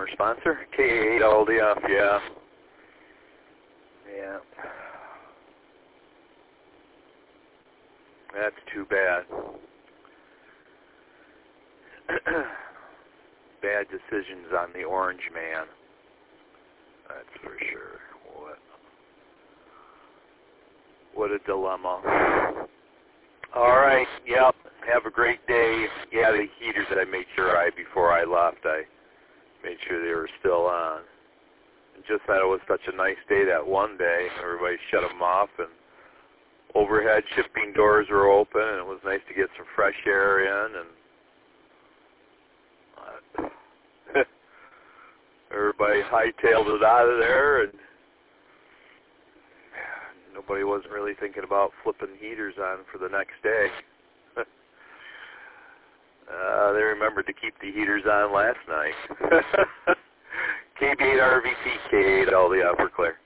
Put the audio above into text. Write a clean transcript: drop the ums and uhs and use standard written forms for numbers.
our sponsor, K8 Aldi off, yeah. Yeah. That's too bad. Bad decisions on the Orange Man. That's for sure. What a dilemma. All right, yep. Have a great day. Yeah, the heaters that I made sure before I left, I made sure they were still on. And just that it was such a nice day that one day. Everybody shut them off, and overhead shipping doors were open, and it was nice to get some fresh air in. And everybody hightailed it out of there, and nobody wasn't really thinking about flipping heaters on for the next day. They remembered to keep the heaters on last night. KB8 RVT, K8 Aldi Upper Clare.